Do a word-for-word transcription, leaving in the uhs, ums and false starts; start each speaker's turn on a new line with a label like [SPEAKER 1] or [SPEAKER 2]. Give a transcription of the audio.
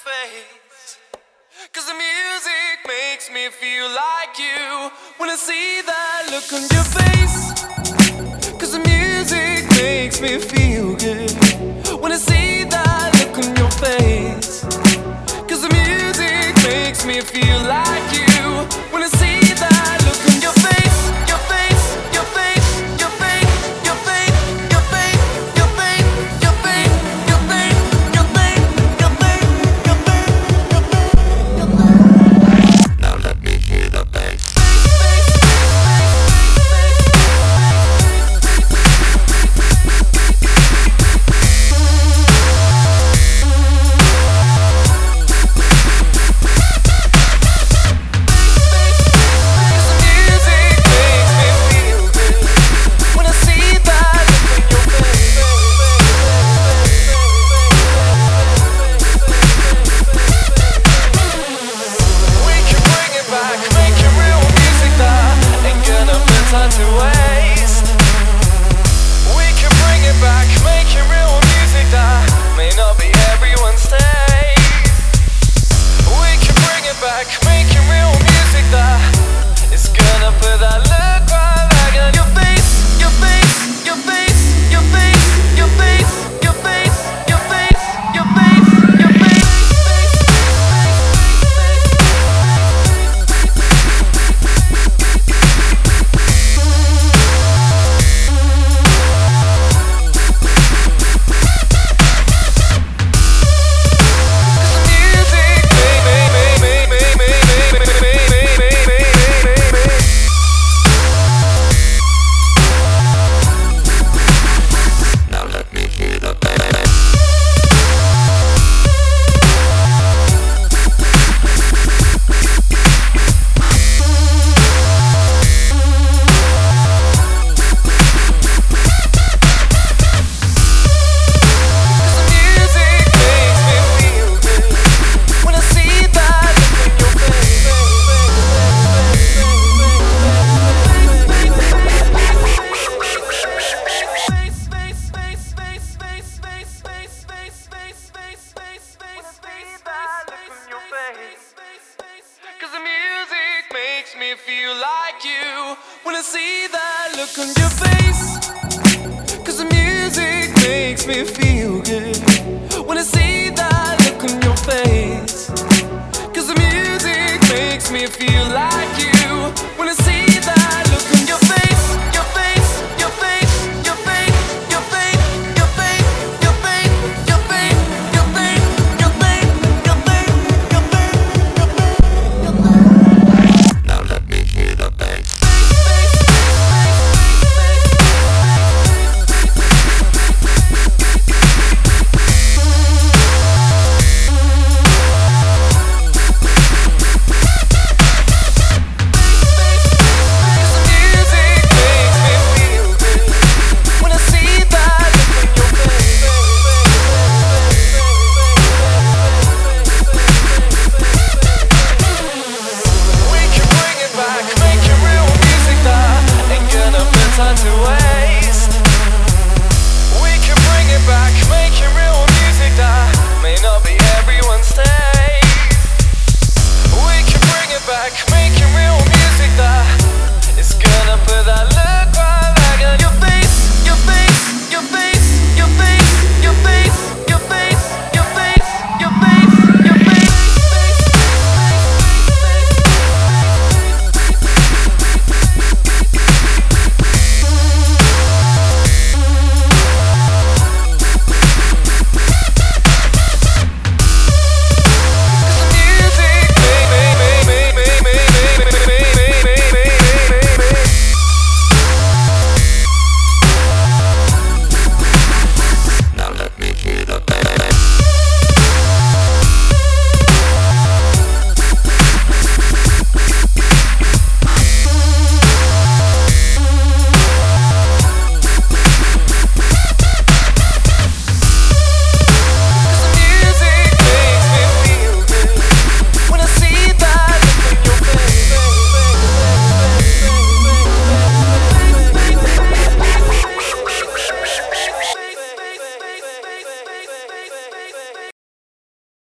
[SPEAKER 1] face. Cause the music makes me feel like you. When I see that look on your face. Cause the music makes me feel good. When I see that look on your face. Cause the music makes me feel like you. When I see that look on your face. Your face, your face, your face, your face, your face, your face, your face, your face, your face, your face, your face, your face, your face. Now let me hear the bass. To waste. We can bring it back, making real music that may not be everyone's taste. We can bring it back, making real music that is gonna put that look right back on your face, your face, your face, your face, your face, your face, your face, your face, your face. Cause the music makes me feel like you. When I see that look on your face. Cause the music makes me feel good.